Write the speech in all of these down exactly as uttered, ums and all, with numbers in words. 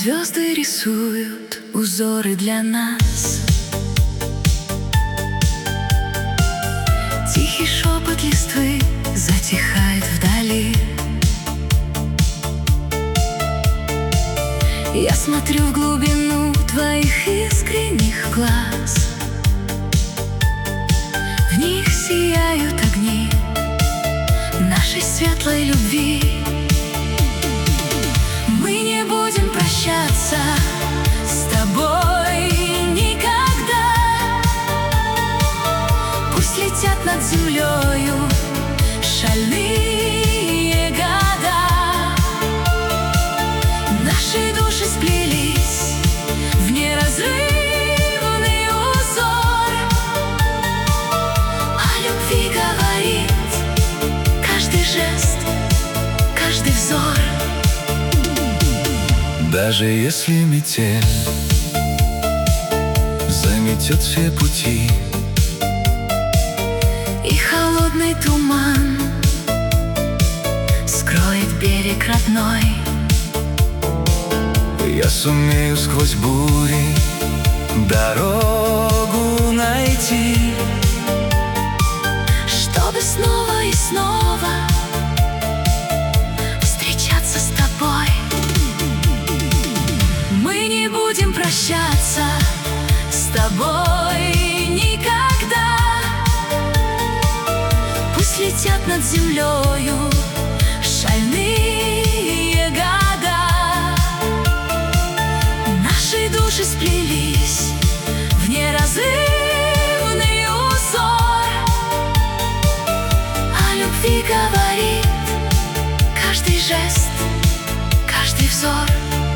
звезды рисуют узоры для нас. Тихий шепот листвы затихает вдали. Я смотрю в глубину твоих искренних глаз. В них сияют огни нашей светлой любви. Мы не будем прощаться с тобой никогда. Пусть летят над землею шальные года. Наши души сплелись в неразрывный узор. О любви говорит каждый жест, каждый взор. Даже если метель заметет все пути, и холодный туман скроет берег родной, я сумею сквозь бури дорогу найти, чтобы снова и снова встречаться с тобой. Мы не будем прощаться с тобой никогда. Пусть летят над землею шальные года. Наши души сплелись в неразрывный узор. О любви говорит каждый жест, каждый взор.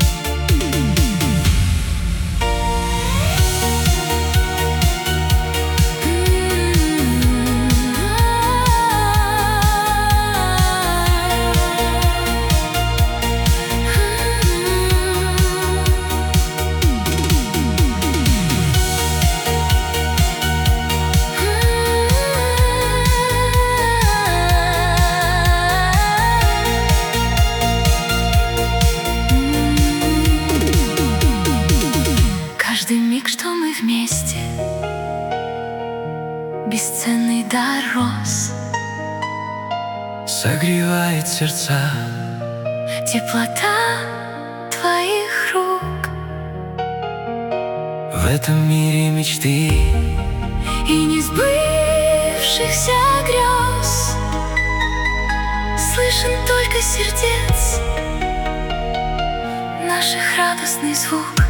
Каждый миг, что мы вместе, бесценный дар роз, согревает сердца теплота твоих рук. в этом мире мечты И несбывшихся грез слышен только сердец наших радостный звук.